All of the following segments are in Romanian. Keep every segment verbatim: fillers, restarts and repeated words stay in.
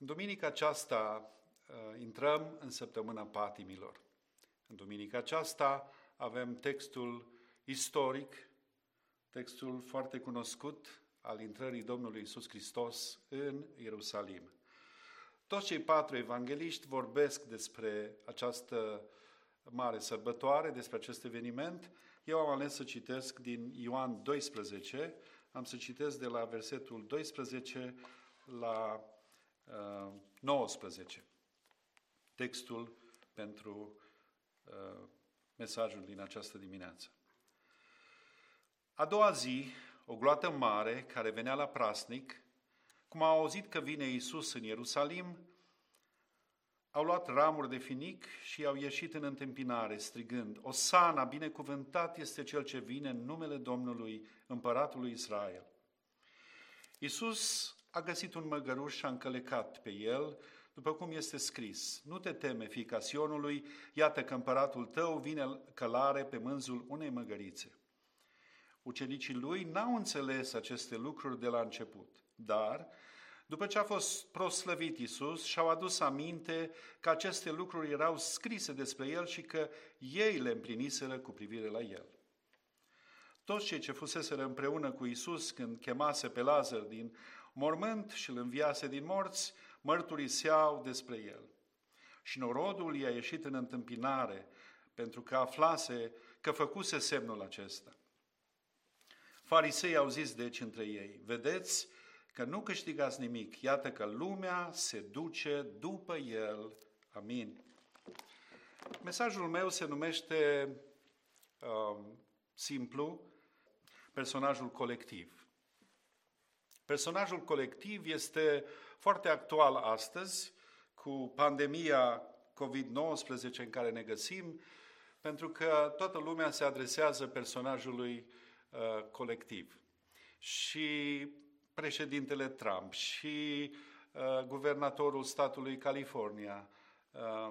În duminica aceasta uh, intrăm în săptămâna patimilor. În duminica aceasta avem textul istoric, textul foarte cunoscut al intrării Domnului Iisus Hristos în Ierusalim. Toți cei patru evangeliști vorbesc despre această mare sărbătoare, despre acest eveniment. Eu am ales să citesc din Ioan doisprezece, am să citesc de la versetul doisprezece la uh, nouăsprezece. Textul pentru uh, mesajul din această dimineață. A doua zi, o gloată mare care venea la praznic, cum au auzit că vine Iisus în Ierusalim, au luat ramuri de finic și au ieșit în întâmpinare, strigând: Osana, binecuvântat este Cel ce vine în numele Domnului, Împăratului Israel. Iisus a găsit un măgăruș și a încălecat pe el, după cum este scris: Nu te teme, fiica Sionului, iată că împăratul tău vine călare pe mânzul unei măgărițe. Ucenicii lui n-au înțeles aceste lucruri de la început, dar după ce a fost proslăvit Iisus, și-au adus aminte că aceste lucruri erau scrise despre el și că ei le împliniseră cu privire la el. Toți cei ce fuseseră împreună cu Iisus când chemase pe Lazar din mormânt și îl înviase din morți, mărturiseau despre el. Și norodul i-a ieșit în întâmpinare, pentru că aflase că făcuse semnul acesta. Farisei au zis deci între ei: Vedeți că nu câștigați nimic, iată că lumea se duce după el. Amin. Mesajul meu se numește uh, simplu personajul colectiv. Personajul colectiv este foarte actual astăzi, cu pandemia covid nouăsprezece în care ne găsim, pentru că toată lumea se adresează personajului uh, colectiv. Și președintele Trump și uh, guvernatorul statului California uh,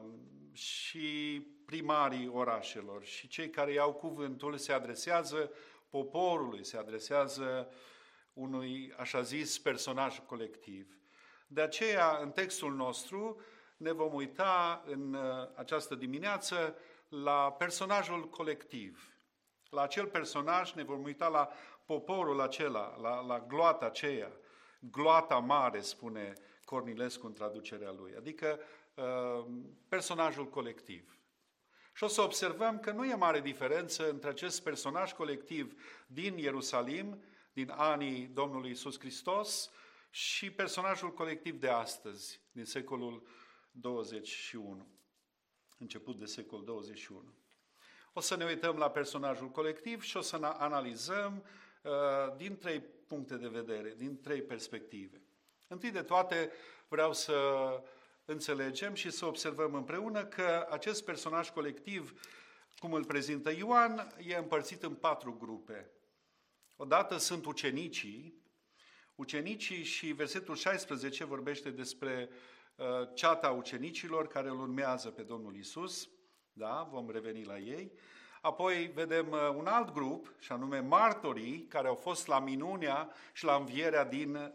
și primarii orașelor și cei care iau cuvântul se adresează poporului, se adresează unui așa zis personaj colectiv. De aceea, în textul nostru, ne vom uita în uh, această dimineață la personajul colectiv. La acel personaj ne vom uita la poporul acela, la, la gloata aceea, gloata mare, spune Cornilescu în traducerea lui, adică uh, personajul colectiv. Și o să observăm că nu e mare diferență între acest personaj colectiv din Ierusalim, din anii Domnului Iisus Hristos, și personajul colectiv de astăzi, din secolul douăzeci și unu, început de secol douăzeci și unu. O să ne uităm la personajul colectiv și o să analizăm uh, din trei puncte de vedere, din trei perspective. Întâi de toate vreau să înțelegem și să observăm împreună că acest personaj colectiv, cum îl prezintă Ioan, e împărțit în patru grupe. Odată sunt ucenicii, ucenicii și versetul șaisprezece vorbește despre uh, ceata ucenicilor care îl urmează pe Domnul Iisus. Da, vom reveni la ei. Apoi vedem un alt grup, și anume martorii, care au fost la minunea și la învierea din,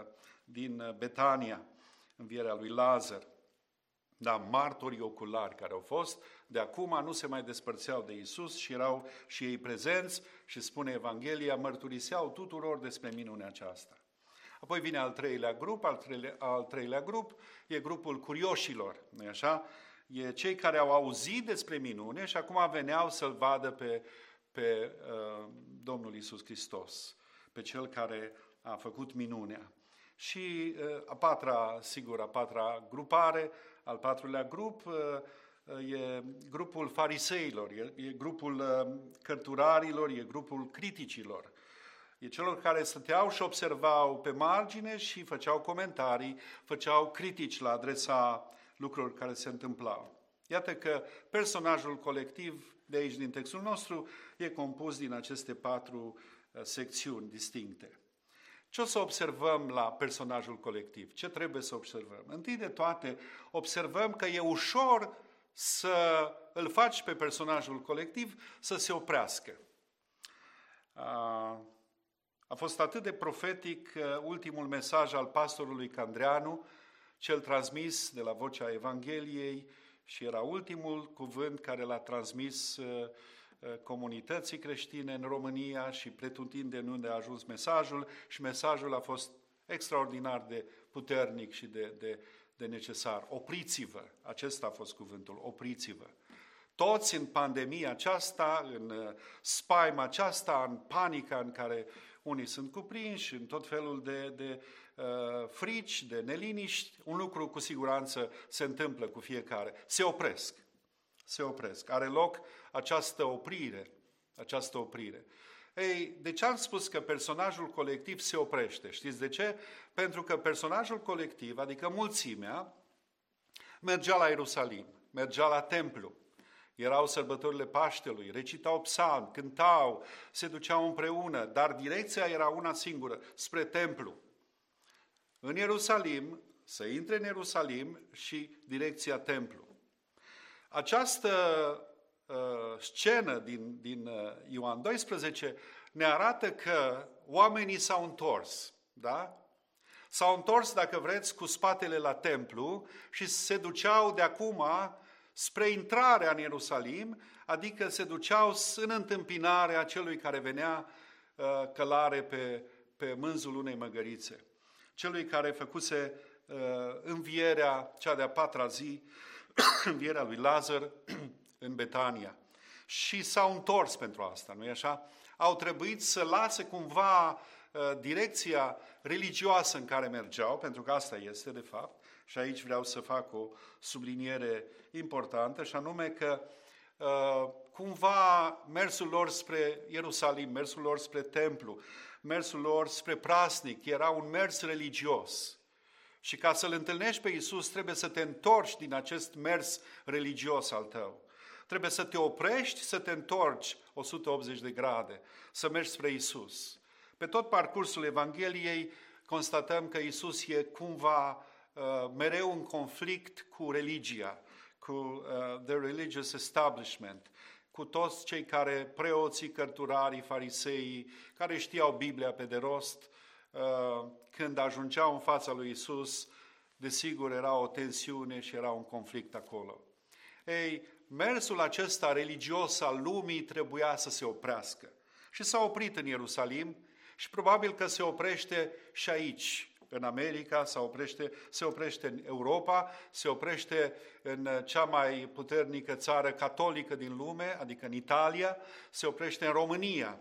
din Betania, învierea lui Lazar. Da, martorii oculari care au fost, de acum nu se mai despărțeau de Iisus și erau și ei prezenți și spune Evanghelia, mărturiseau tuturor despre minunea aceasta. Apoi vine al treilea grup, al treilea, al treilea grup e grupul curioșilor, nu-i așa? E cei care au auzit despre minune și acum veneau să-L vadă pe, pe uh, Domnul Iisus Hristos, pe Cel care a făcut minunea. Și uh, a patra, sigur, a patra grupare, al patrulea grup, uh, e grupul fariseilor, e, e grupul uh, cărturarilor, e grupul criticilor. E celor care stăteau și observau pe margine și făceau comentarii, făceau critici la adresa lucruri care se întâmplau. Iată că personajul colectiv de aici din textul nostru e compus din aceste patru secțiuni distincte. Ce o să observăm la personajul colectiv? Ce trebuie să observăm? Întâi de toate, observăm că e ușor să îl faci pe personajul colectiv să se oprească. A fost atât de profetic ultimul mesaj al pastorului Candreanu cel transmis de la vocea Evangheliei și era ultimul cuvânt care l-a transmis comunității creștine în România și pretutindeni unde a ajuns mesajul, și mesajul a fost extraordinar de puternic și de, de, de necesar. Opriți-vă, acesta a fost cuvântul, opriți-vă. Toți în pandemia aceasta, în spaima aceasta, în panica în care unii sunt cuprinși, în tot felul de, de uh, frici, de neliniști, un lucru cu siguranță se întâmplă cu fiecare. Se opresc. Se opresc. Are loc această oprire. Această oprire. Ei, de ce am spus că personajul colectiv se oprește? Știți de ce? Pentru că personajul colectiv, adică mulțimea, mergea la Ierusalim, mergea la templu. Erau sărbătorile Paștelui, recitau psalmi, cântau, se duceau împreună, dar direcția era una singură, spre templu. În Ierusalim, să intre în Ierusalim și direcția templu. Această uh, scenă din, din uh, Ioan doisprezece ne arată că oamenii s-au întors, da? S-au întors, dacă vreți, cu spatele la templu și se duceau de acum spre intrarea în Ierusalim, adică se duceau în întâmpinarea celui care venea uh, călare pe, pe mânzul unei măgărițe, celui care făcuse uh, învierea, cea de-a patra zi, învierea lui Lazar în Betania. Și s-au întors pentru asta, nu-i așa? Au trebuit să lase cumva uh, direcția religioasă în care mergeau, pentru că asta este de fapt, și aici vreau să fac o subliniere importantă, și anume că uh, cumva mersul lor spre Ierusalim, mersul lor spre templu, mersul lor spre praznic era un mers religios. Și ca să-L întâlnești pe Iisus, trebuie să te întorci din acest mers religios al tău. Trebuie să te oprești, să te întorci o sută optzeci de grade, să mergi spre Iisus. Pe tot parcursul Evangheliei constatăm că Iisus e cumva uh, mereu în conflict cu religia, cu uh, the religious establishment, cu toți cei care, preoții, cărturarii, fariseii, care știau Biblia pe de rost. Uh, când ajungeau în fața lui Iisus, desigur era o tensiune și era un conflict acolo. Ei, mersul acesta religios al lumii trebuia să se oprească. Și s-a oprit în Ierusalim și probabil că se oprește și aici, în America, se oprește, se oprește în Europa, se oprește în cea mai puternică țară catolică din lume, adică în Italia, se oprește în România.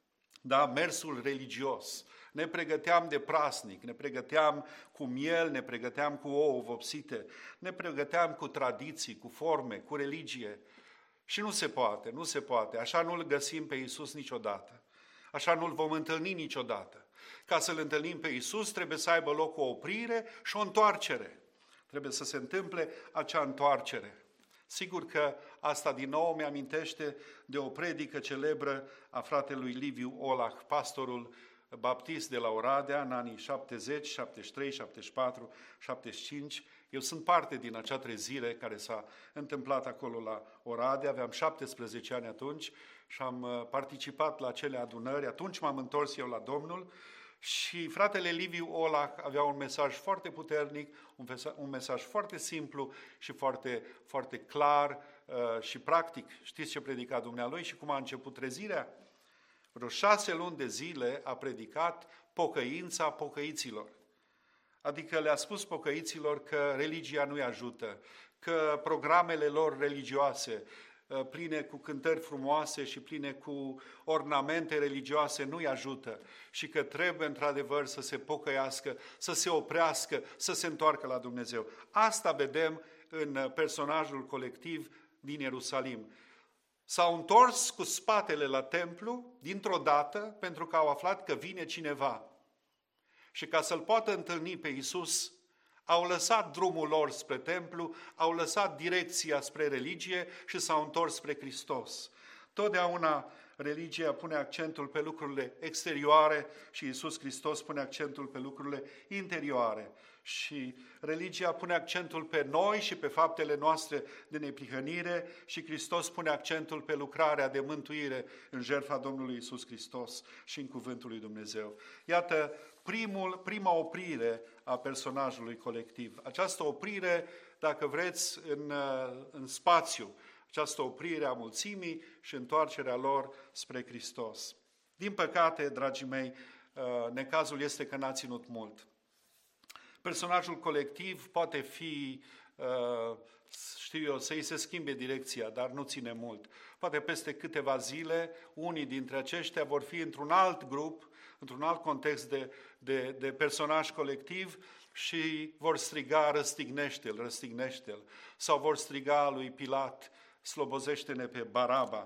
Da, mersul religios. Ne pregăteam de praznic, ne pregăteam cu miel, ne pregăteam cu ouă vopsite, ne pregăteam cu tradiții, cu forme, cu religie. Și nu se poate, nu se poate. Așa nu-L găsim pe Iisus niciodată. Așa nu-L vom întâlni niciodată. Ca să-L întâlnim pe Iisus, trebuie să aibă loc o oprire și o întoarcere. Trebuie să se întâmple acea întoarcere. Sigur că asta din nou mi-amintește de o predică celebră a fratelui Liviu Olah, pastorul baptist de la Oradea, în anii șaptezeci, șaptezeci și trei, șaptezeci și patru, șaptezeci și cinci. Eu sunt parte din acea trezire care s-a întâmplat acolo la Oradea. Aveam șaptesprezece ani atunci și am participat la acele adunări. Atunci m-am întors eu la Domnul și fratele Liviu Olah avea un mesaj foarte puternic, un mesaj foarte simplu și foarte, foarte clar uh, și practic. Știți ce predica dumnealui și cum a început trezirea? Vreo șase luni de zile a predicat pocăința pocăiților. Adică le-a spus pocăiților că religia nu-i ajută, că programele lor religioase, pline cu cântări frumoase și pline cu ornamente religioase, nu-i ajută și că trebuie într-adevăr să se pocăiască, să se oprească, să se întoarcă la Dumnezeu. Asta vedem în personajul colectiv din Ierusalim. S-au întors cu spatele la templu dintr-o dată pentru că au aflat că vine cineva. Și ca să-L poată întâlni pe Iisus, au lăsat drumul lor spre templu, au lăsat direcția spre religie și s-au întors spre Hristos. Totdeauna religia pune accentul pe lucrurile exterioare și Iisus Hristos pune accentul pe lucrurile interioare. Și religia pune accentul pe noi și pe faptele noastre de neprihănire și Hristos pune accentul pe lucrarea de mântuire în jertfa Domnului Iisus Hristos și în cuvântul lui Dumnezeu. Iată, primul, prima oprire a personajului colectiv. Această oprire, dacă vreți, în, în spațiu, această oprire a mulțimii și întoarcerea lor spre Hristos. Din păcate, dragii mei, necazul este că n-a ținut mult. Personajul colectiv poate fi, știu eu, să-i se schimbe direcția, dar nu ține mult. Poate peste câteva zile, unii dintre aceștia vor fi într-un alt grup, într-un alt context de, de, de personaj colectiv și vor striga, răstignește-l, răstignește-l. Sau vor striga lui Pilat, slobozește-ne pe Baraba.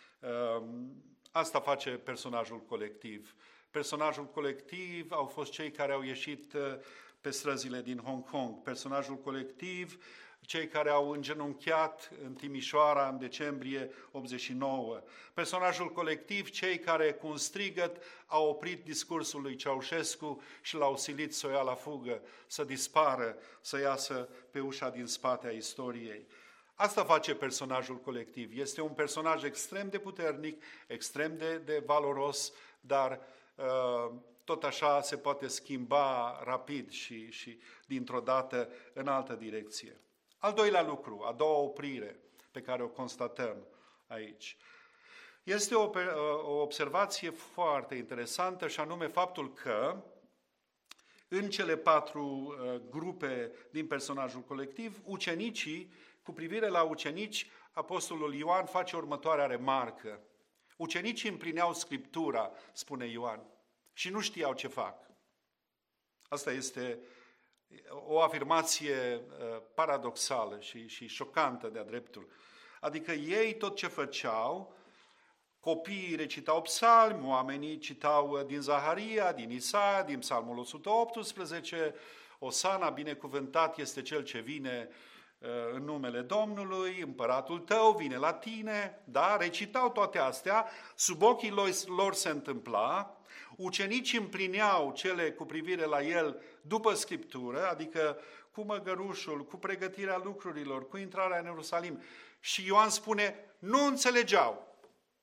Asta face personajul colectiv. Personajul colectiv au fost cei care au ieșit pe străzile din Hong Kong. Personajul colectiv, cei care au îngenunchiat în Timișoara în decembrie optzeci și nouă. Personajul colectiv, cei care cu un strigăt au oprit discursul lui Ceaușescu și l-au silit să o ia la fugă, să dispară, să iasă pe ușa din spate a istoriei. Asta face personajul colectiv. Este un personaj extrem de puternic, extrem de, de valoros, dar uh, tot așa se poate schimba rapid și, și dintr-o dată în altă direcție. Al doilea lucru, a doua oprire pe care o constatăm aici, este o, o observație foarte interesantă și anume faptul că în cele patru uh, grupe din personajul colectiv, ucenicii, cu privire la ucenici, apostolul Ioan face următoarea remarcă. Ucenicii împlineau Scriptura, spune Ioan, și nu știau ce fac. Asta este o afirmație paradoxală și, și șocantă de-a dreptul. Adică ei tot ce făceau, copiii recitau psalmi, oamenii citau din Zaharia, din Isaia, din Psalmul o sută optsprezece, Osana, binecuvântat este cel ce vine în numele Domnului, împăratul tău vine la tine, da? Recitau toate astea, sub ochii lor se întâmpla, ucenicii împlineau cele cu privire la el după Scriptură, adică cu măgărușul, cu pregătirea lucrurilor, cu intrarea în Ierusalim. Și Ioan spune, nu înțelegeau.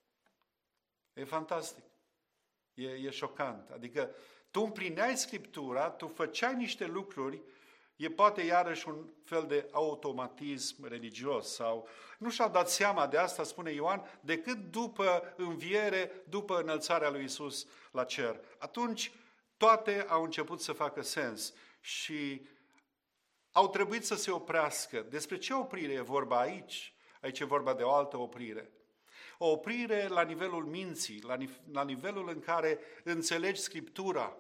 E fantastic, e, e șocant. Adică tu împlineai Scriptura, tu făceai niște lucruri, e poate iarăși un fel de automatism religios sau nu și-au dat seama de asta, spune Ioan, decât după înviere, după înălțarea lui Iisus la cer. Atunci toate au început să facă sens și au trebuit să se oprească. Despre ce oprire e vorba aici? Aici e vorba de o altă oprire. O oprire la nivelul minții, la, la nivelul în care înțelegi Scriptura.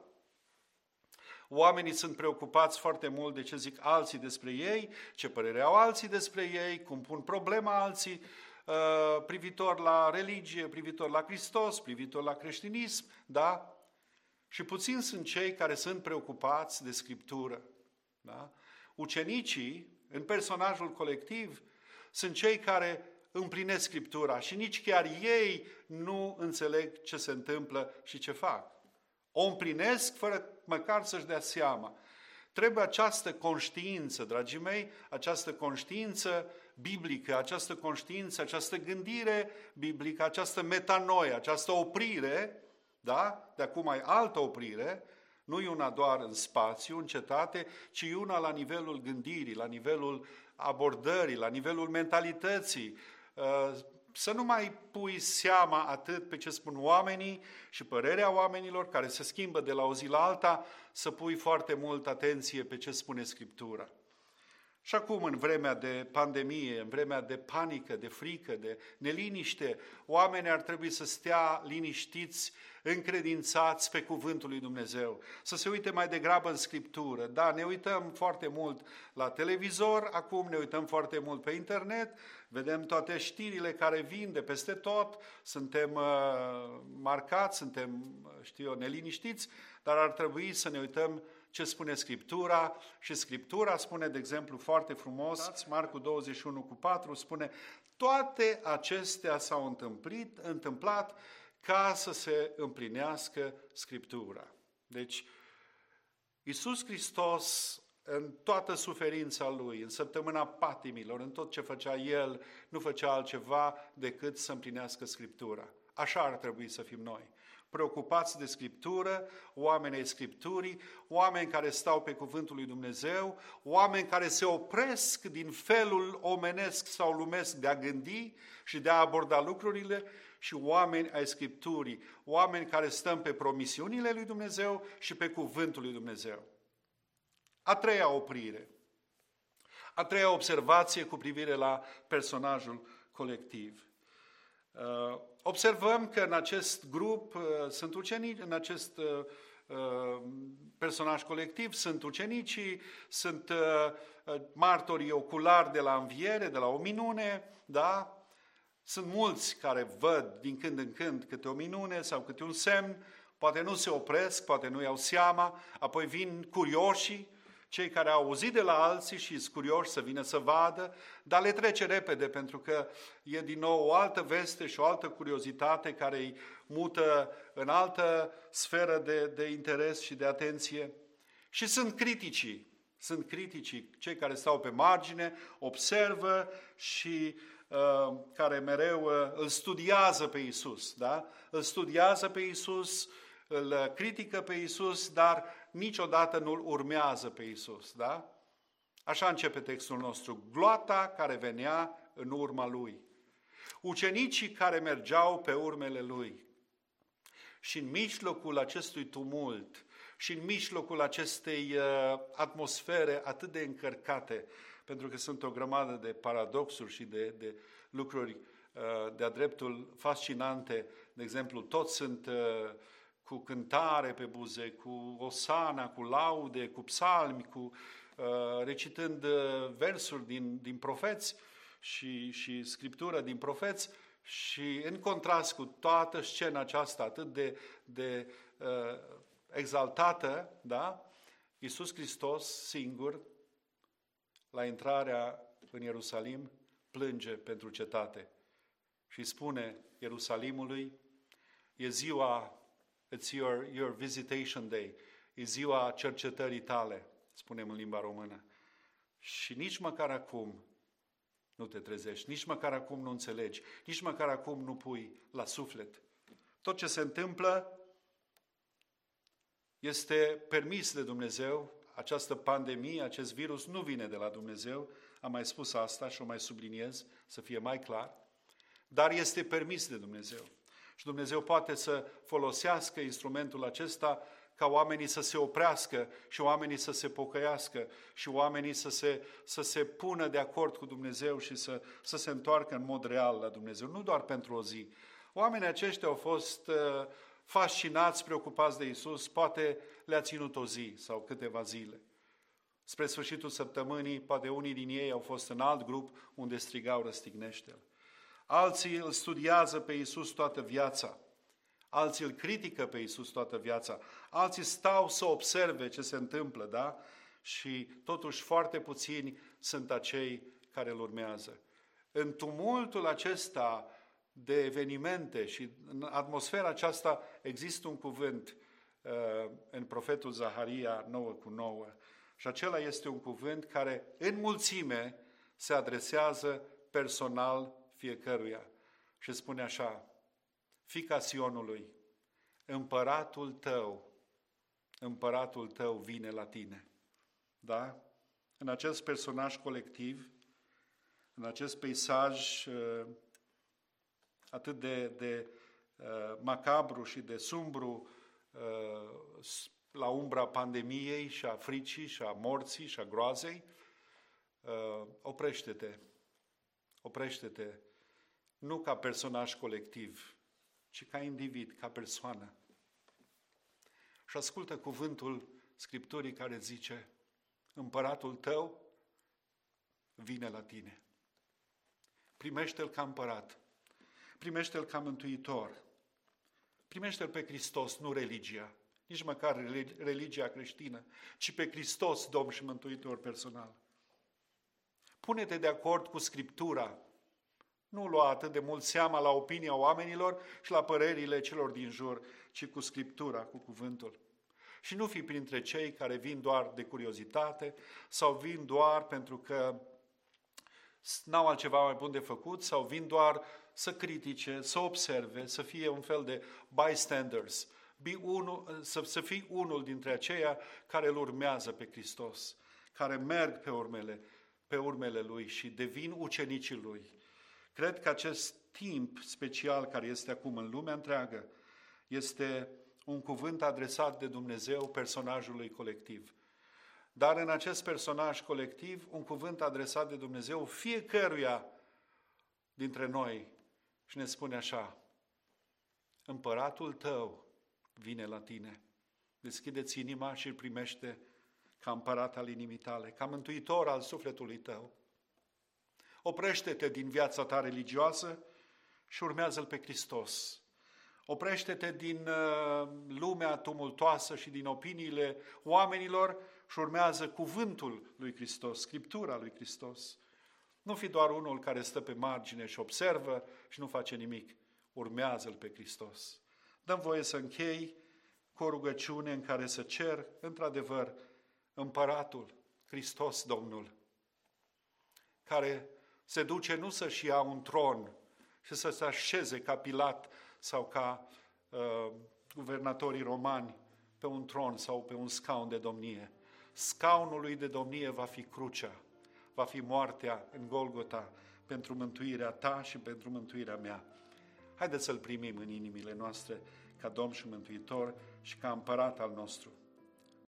Oamenii sunt preocupați foarte mult de ce zic alții despre ei, ce părere au alții despre ei, cum pun problema alții uh, privitor la religie, privitor la Hristos, privitor la creștinism, da? Și puțini sunt cei care sunt preocupați de Scriptură. Da? Ucenicii, în personajul colectiv, sunt cei care împlinesc Scriptura și nici chiar ei nu înțeleg ce se întâmplă și ce fac. O împlinesc fără măcar să-și dea seama. Trebuie această conștiință, dragii mei, această conștiință biblică, această conștiință, această gândire biblică, această metanoia, această oprire, da? De acum mai altă oprire, nu e una doar în spațiu, în cetate, ci e una la nivelul gândirii, la nivelul abordării, la nivelul mentalității. Să nu mai pui seama atât pe ce spun oamenii și părerea oamenilor care se schimbă de la o zi la alta, să pui foarte mult atenție pe ce spune Scriptura. Și acum, în vremea de pandemie, în vremea de panică, de frică, de neliniște, oamenii ar trebui să stea liniștiți, încredințați pe cuvântul lui Dumnezeu, să se uite mai degrabă în Scriptură. Da, ne uităm foarte mult la televizor, acum ne uităm foarte mult pe internet, vedem toate știrile care vin de peste tot, suntem uh, marcați, suntem, știu eu, neliniștiți, dar ar trebui să ne uităm ce spune Scriptura și Scriptura spune, de exemplu, foarte frumos, Marcu douăzeci și unu cu patru spune, toate acestea s-au întâmplat, întâmplat ca să se împlinească Scriptura. Deci, Iisus Hristos, în toată suferința Lui, în săptămâna patimilor, în tot ce făcea El, nu făcea altceva decât să împlinească Scriptura. Așa ar trebui să fim noi. preocupați de Scriptură, oameni ai Scripturii, oameni care stau pe cuvântul lui Dumnezeu, oameni care se opresc din felul omenesc sau lumesc de a gândi și de a aborda lucrurile și oameni ai Scripturii, oameni care stăm pe promisiunile lui Dumnezeu și pe cuvântul lui Dumnezeu. A treia oprire, a treia observație cu privire la personajul colectiv. Uh, observăm că în acest grup uh, sunt ucenici, în acest uh, personaj colectiv sunt ucenicii, sunt uh, martorii oculari de la înviere, de la o minune, da? Sunt mulți care văd din când în când câte o minune sau câte un semn, poate nu se opresc, poate nu iau seama, apoi vin curioșii, cei care au auzit de la alții și sunt curioși să vină să vadă, dar le trece repede pentru că e din nou o altă veste și o altă curiozitate care îi mută în altă sferă de, de interes și de atenție. Și sunt criticii, sunt criticii, cei care stau pe margine, observă și uh, care mereu uh, îl studiază pe Iisus, da? Îl studiază pe Iisus, îl critică pe Iisus, dar niciodată nu-L urmează pe Iisus, da? Așa începe textul nostru. Gloata care venea în urma Lui. Ucenicii care mergeau pe urmele Lui. Și în mijlocul acestui tumult și în mijlocul acestei uh, atmosfere atât de încărcate, pentru că sunt o grămadă de paradoxuri și de, de lucruri uh, de-a dreptul fascinante, de exemplu, toți sunt uh, cu cântare pe buze, cu osana, cu laude, cu psalmi, cu uh, recitând uh, versuri din, din profeți și, și scriptură din profeți și în contrast cu toată scena aceasta atât de, de uh, exaltată, da? Iisus Hristos singur, la intrarea în Ierusalim, plânge pentru cetate și spune Ierusalimului, e ziua It's your, your visitation day. E ziua cercetării tale, spunem în limba română. Și nici măcar acum nu te trezești, nici măcar acum nu înțelegi, nici măcar acum nu pui la suflet. Tot ce se întâmplă este permis de Dumnezeu. Această pandemie, acest virus nu vine de la Dumnezeu. Am mai spus asta și o mai subliniez să fie mai clar. Dar este permis de Dumnezeu. Și Dumnezeu poate să folosească instrumentul acesta ca oamenii să se oprească și oamenii să se pocăiască și oamenii să se, să se pună de acord cu Dumnezeu și să, să se întoarcă în mod real la Dumnezeu, nu doar pentru o zi. Oamenii aceștia au fost uh, fascinați, preocupați de Iisus, poate le-a ținut o zi sau câteva zile. Spre sfârșitul săptămânii, poate unii din ei au fost în alt grup unde strigau răstignește-L. Alții îl studiază pe Iisus toată viața. Alții îl critică pe Iisus toată viața. Alții stau să observe ce se întâmplă, da? Și totuși foarte puțini sunt acei care îl urmează. În tumultul acesta de evenimente și în atmosfera aceasta există un cuvânt uh, în profetul Zaharia nouă cu nouă. Și acela este un cuvânt care în mulțime se adresează personal fiecăruia. Și spune așa, fiica Sionului, împăratul tău, împăratul tău vine la tine. Da? În acest personaj colectiv, în acest peisaj uh, atât de, de uh, macabru și de sumbru uh, la umbra pandemiei și a fricii și a morții și a groazei, uh, oprește-te. Oprește-te, nu ca personaj colectiv, ci ca individ, ca persoană. Și ascultă cuvântul Scripturii care zice, împăratul tău vine la tine. Primește-L ca împărat, primește-L ca mântuitor, primește-L pe Hristos, nu religia, nici măcar religia creștină, ci pe Hristos, Domn și Mântuitor personal. Pune-te de acord cu Scriptura. Nu lua atât de mult seama la opinia oamenilor și la părerile celor din jur, ci cu Scriptura, cu cuvântul. Și nu fi printre cei care vin doar de curiozitate sau vin doar pentru că n-au altceva mai bun de făcut sau vin doar să critique, să observe, să fie un fel de bystanders, Be unul, să, să fii unul dintre aceia care îl urmează pe Hristos, care merg pe urmele, pe urmele Lui și devin ucenicii Lui. Cred că acest timp special care este acum în lumea întreagă este un cuvânt adresat de Dumnezeu personajului colectiv. Dar în acest personaj colectiv, un cuvânt adresat de Dumnezeu fiecăruia dintre noi și ne spune așa: împăratul tău vine la tine. Deschide-ți inima și îl primește ca împărat al inimii tale, ca mântuitor al sufletului tău. Oprește-te din viața ta religioasă și urmează-L pe Hristos. Oprește-te din uh, lumea tumultoasă și din opiniile oamenilor și urmează cuvântul lui Hristos, Scriptura lui Hristos. Nu fi doar unul care stă pe margine și observă și nu face nimic. Urmează-L pe Hristos. Dăm voie să închei cu o rugăciune în care să cer, într-adevăr, împăratul, Hristos Domnul, care se duce nu să-și ia un tron și să se așeze ca Pilat sau ca uh, guvernatorii romani pe un tron sau pe un scaun de domnie. Scaunul lui de domnie va fi crucea, va fi moartea în Golgota pentru mântuirea ta și pentru mântuirea mea. Haideți să-L primim în inimile noastre ca Domn și Mântuitor și ca împărat al nostru.